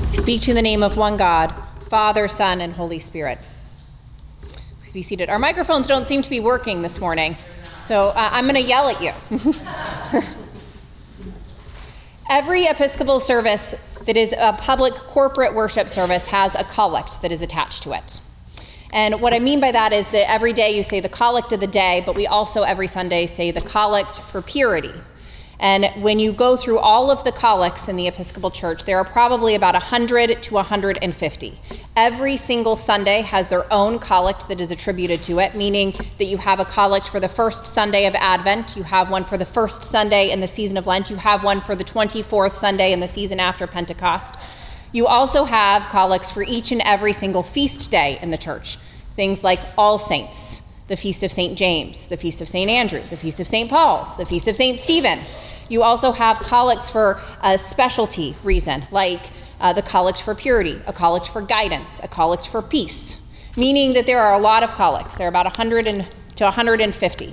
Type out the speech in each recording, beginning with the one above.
Speak to the name of one God, Father, Son, and Holy Spirit. Please be seated. Our microphones don't seem to be working this morning, so I'm going to yell at you. Every Episcopal service that is a public corporate worship service has a collect that is attached to it. And what I mean by that is that every day you say the collect of the day, but we also every Sunday say the collect for purity. And when you go through all of the collects in the Episcopal Church, there are probably about 100 to 150. Every single Sunday has their own collect that is attributed to it, meaning that you have a collect for the first Sunday of Advent, you have one for the first Sunday in the season of Lent, you have one for the 24th Sunday in the season after Pentecost. You also have collects for each and every single feast day in the church, things like All Saints, the Feast of St. James, the Feast of St. Andrew, the Feast of St. Paul's, the Feast of St. Stephen. You also have collects for a specialty reason, like the collect for purity, a collect for guidance, a collect for peace, meaning that there are a lot of collects. There are about 100 to 150.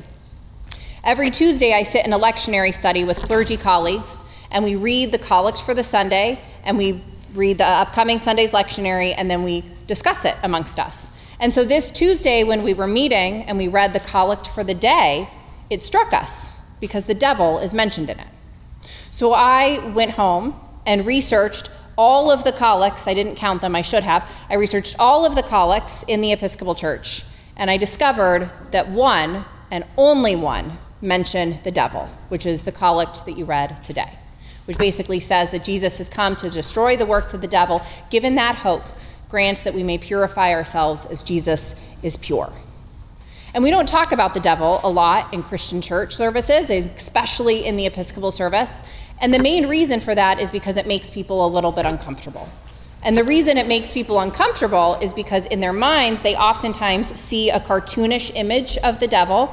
Every Tuesday, I sit in a lectionary study with clergy colleagues, and we read the collect for the Sunday, and we read the upcoming Sunday's lectionary, and then we discuss it amongst us. And so this Tuesday, when we were meeting and we read the collect for the day, it struck us because the devil is mentioned in it. So I went home and researched all of the collects. I didn't count them, I should have. I researched all of the collects in the Episcopal Church, and I discovered that one, and only one, mention the devil, which is the collect that you read today, which basically says that Jesus has come to destroy the works of the devil. Given that hope, grant that we may purify ourselves as Jesus is pure. And we don't talk about the devil a lot in Christian church services, especially in the Episcopal service. And the main reason for that is because it makes people a little bit uncomfortable. And the reason it makes people uncomfortable is because in their minds, they oftentimes see a cartoonish image of the devil,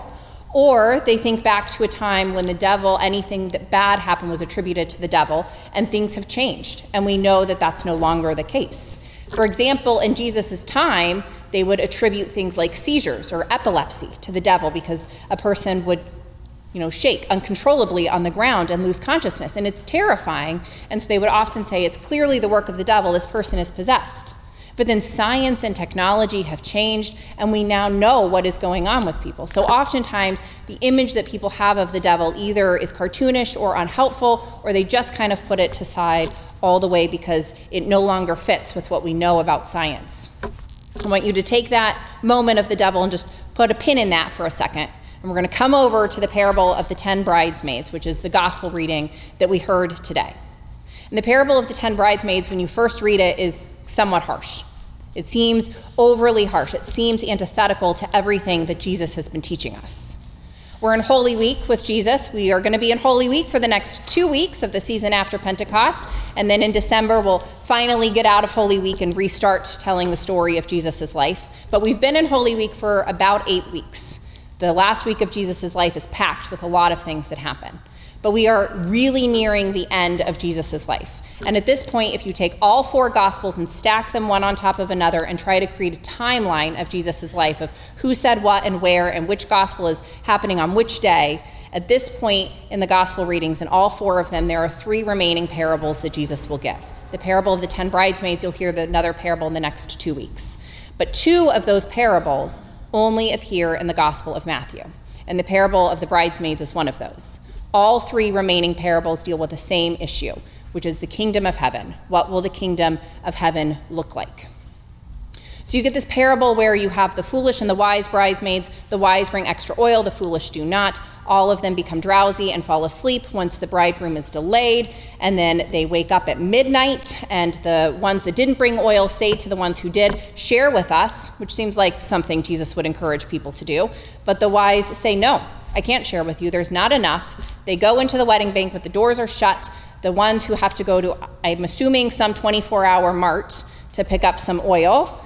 or they think back to a time when the devil, anything that bad happened was attributed to the devil, and things have changed. And we know that that's no longer the case. For example, in Jesus' time, they would attribute things like seizures or epilepsy to the devil because a person would, shake uncontrollably on the ground and lose consciousness. And it's terrifying. And so they would often say, it's clearly the work of the devil, this person is possessed. But then science and technology have changed, and we now know what is going on with people. So oftentimes, the image that people have of the devil either is cartoonish or unhelpful, or they just kind of put it to side all the way because it no longer fits with what we know about science. I want you to take that moment of the devil and just put a pin in that for a second. And we're going to come over to the parable of the 10 bridesmaids, which is the gospel reading that we heard today. And the parable of the 10 bridesmaids, when you first read it, is somewhat harsh. It seems overly harsh. It seems antithetical to everything that Jesus has been teaching us. We're in Holy Week with Jesus. We are going to be in Holy Week for the next 2 weeks of the season after Pentecost. And then in December, we'll finally get out of Holy Week and restart telling the story of Jesus' life. But we've been in Holy Week for about 8 weeks. The last week of Jesus' life is packed with a lot of things that happen. But we are really nearing the end of Jesus' life. And at this point, if you take all 4 Gospels and stack them one on top of another and try to create a timeline of Jesus' life, of who said what and where and which Gospel is happening on which day, at this point in the Gospel readings, in all 4 of them, there are 3 remaining parables that Jesus will give. The parable of the 10 bridesmaids, you'll hear another parable in the next 2 weeks. But 2 of those parables only appear in the Gospel of Matthew. And the parable of the bridesmaids is one of those. All 3 remaining parables deal with the same issue, which is the kingdom of heaven. What will the kingdom of heaven look like? So you get this parable where you have the foolish and the wise bridesmaids. The wise bring extra oil, the foolish do not. All of them become drowsy and fall asleep once the bridegroom is delayed, and then they wake up at midnight, and the ones that didn't bring oil say to the ones who did, share with us, which seems like something Jesus would encourage people to do. But the wise say, no, I can't share with you. There's not enough. They go into the wedding banquet. The doors are shut. The ones who have to go to, I'm assuming, some 24-hour mart to pick up some oil,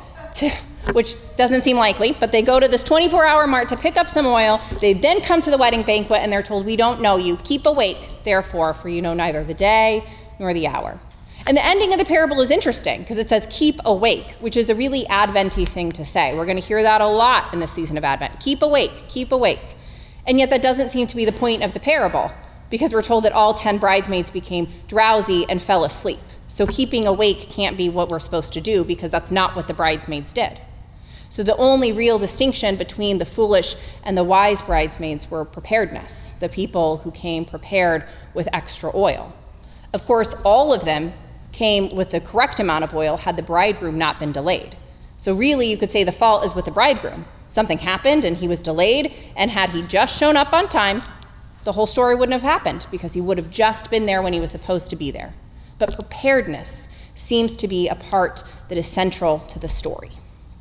which doesn't seem likely, but they go to this 24-hour mart to pick up some oil. They then come to the wedding banquet, and they're told, we don't know you. Keep awake, therefore, for you know neither the day nor the hour. And the ending of the parable is interesting because it says, keep awake, which is a really Advent-y thing to say. We're going to hear that a lot in the season of Advent. Keep awake, keep awake. And yet that doesn't seem to be the point of the parable, because we're told that all 10 bridesmaids became drowsy and fell asleep. So keeping awake can't be what we're supposed to do because that's not what the bridesmaids did. So the only real distinction between the foolish and the wise bridesmaids were preparedness, the people who came prepared with extra oil. Of course, all of them came with the correct amount of oil had the bridegroom not been delayed. So really, you could say the fault is with the bridegroom. Something happened and he was delayed, and had he just shown up on time, the whole story wouldn't have happened because he would have just been there when he was supposed to be there. But preparedness seems to be a part that is central to the story.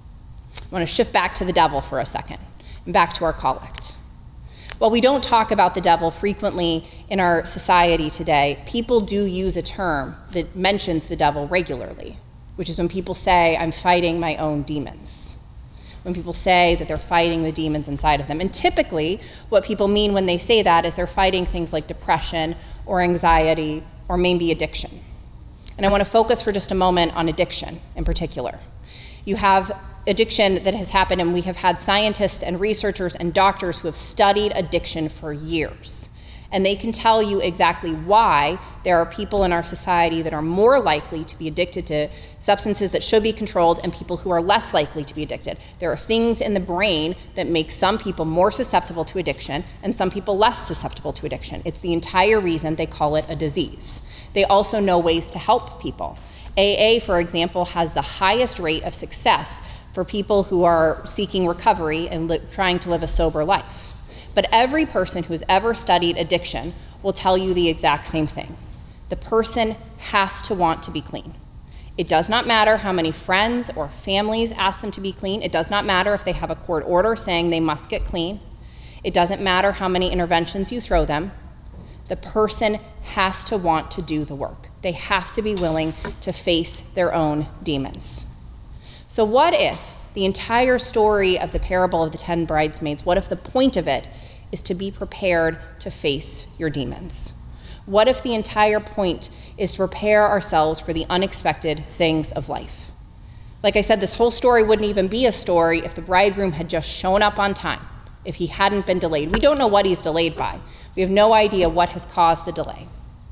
I want to shift back to the devil for a second and back to our collect. While we don't talk about the devil frequently in our society today, people do use a term that mentions the devil regularly, which is when people say, I'm fighting my own demons. When people say that they're fighting the demons inside of them. And typically, what people mean when they say that is they're fighting things like depression or anxiety or maybe addiction. And I want to focus for just a moment on addiction in particular. You have addiction that has happened, and we have had scientists and researchers and doctors who have studied addiction for years. And they can tell you exactly why there are people in our society that are more likely to be addicted to substances that should be controlled and people who are less likely to be addicted. There are things in the brain that make some people more susceptible to addiction and some people less susceptible to addiction. It's the entire reason they call it a disease. They also know ways to help people. AA, for example, has the highest rate of success for people who are seeking recovery and trying to live a sober life. But every person who has ever studied addiction will tell you the exact same thing. The person has to want to be clean. It does not matter how many friends or families ask them to be clean. It does not matter if they have a court order saying they must get clean. It doesn't matter how many interventions you throw them. The person has to want to do the work. They have to be willing to face their own demons. So what if the entire story of the parable of the 10 bridesmaids, what if the point of it is to be prepared to face your demons? What if the entire point is to prepare ourselves for the unexpected things of life? Like I said, this whole story wouldn't even be a story if the bridegroom had just shown up on time, if he hadn't been delayed. We don't know what he's delayed by. We have no idea what has caused the delay.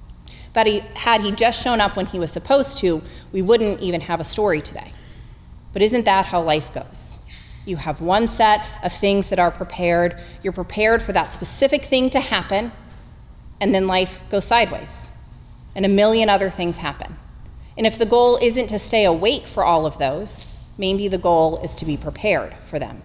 But had he just shown up when he was supposed to, we wouldn't even have a story today. But isn't that how life goes? You have one set of things that are prepared. You're prepared for that specific thing to happen, and then life goes sideways, and a million other things happen. And if the goal isn't to stay awake for all of those, maybe the goal is to be prepared for them.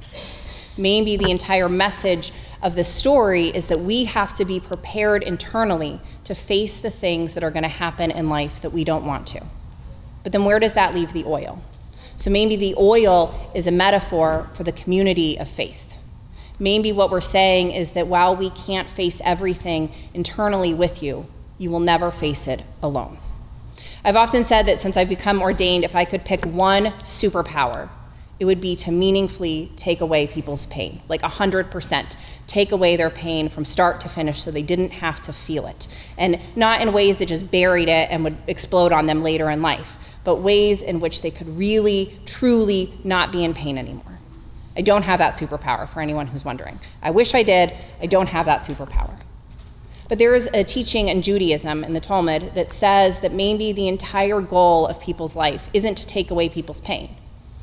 Maybe the entire message of the story is that we have to be prepared internally to face the things that are going to happen in life that we don't want to. But then where does that leave the oil? So maybe the oil is a metaphor for the community of faith. Maybe what we're saying is that while we can't face everything internally with you, you will never face it alone. I've often said that since I've become ordained, if I could pick one superpower, it would be to meaningfully take away people's pain, like 100%. Take away their pain from start to finish so they didn't have to feel it. And not in ways that just buried it and would explode on them later in life, but ways in which they could really, truly not be in pain anymore. I don't have that superpower, for anyone who's wondering. I wish I did. I don't have that superpower. But there is a teaching in Judaism, in the Talmud, that says that maybe the entire goal of people's life isn't to take away people's pain.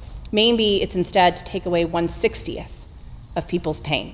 Maybe it's instead to take away 1/60th of people's pain.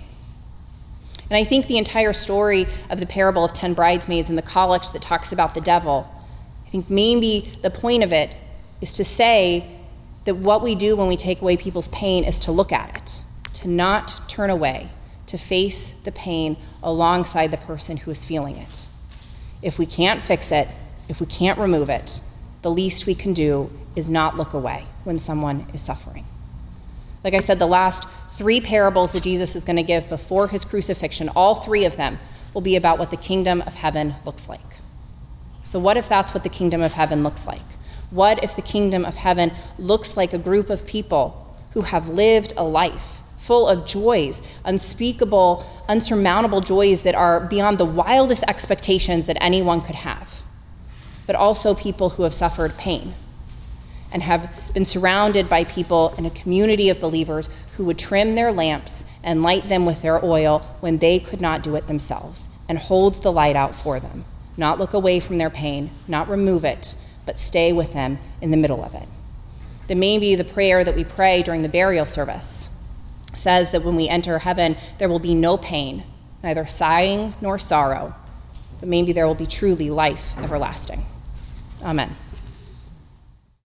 And I think the entire story of the parable of 10 bridesmaids and the collect that talks about the devil, I think maybe the point of it is to say that what we do when we take away people's pain is to look at it, to not turn away, to face the pain alongside the person who is feeling it. If we can't fix it, if we can't remove it, the least we can do is not look away when someone is suffering. Like I said, the last 3 parables that Jesus is going to give before his crucifixion, all 3 of them will be about what the kingdom of heaven looks like. So what if that's what the kingdom of heaven looks like? What if the kingdom of heaven looks like a group of people who have lived a life full of joys, unspeakable, unsurmountable joys that are beyond the wildest expectations that anyone could have, but also people who have suffered pain and have been surrounded by people in a community of believers who would trim their lamps and light them with their oil when they could not do it themselves, and hold the light out for them, not look away from their pain, not remove it, but stay with him in the middle of it. That maybe the prayer that we pray during the burial service says that when we enter heaven, there will be no pain, neither sighing nor sorrow, but maybe there will be truly life everlasting. Amen.